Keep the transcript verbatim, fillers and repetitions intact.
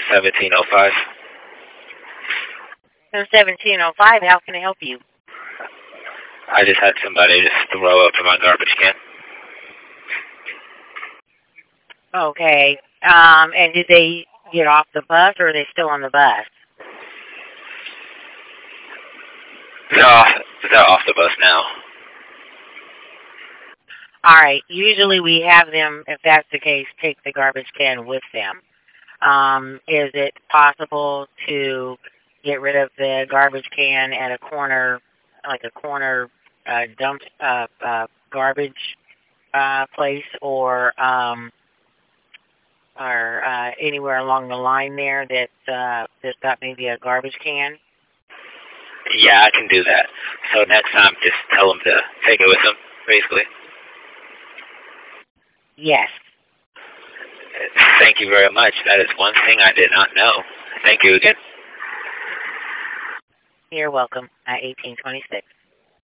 seventeen oh five. seventeen oh five, how can I help you? I just had somebody just throw up in my garbage can. Okay. Um, and did they get off the bus, or are they still on the bus? They're off, they're off the bus now. All right. Usually we have them, if that's the case, take the garbage can with them. Um, is it possible to get rid of the garbage can at a corner, like a corner uh, dump uh, uh, garbage uh, place, or um, or uh, anywhere along the line there that uh, that's got maybe a garbage can? Yeah, I can do that. So next time, just tell them to take it with them, basically. Yes. Thank you very much. That is one thing I did not know. Thank you again. You're welcome. At eighteen twenty-six.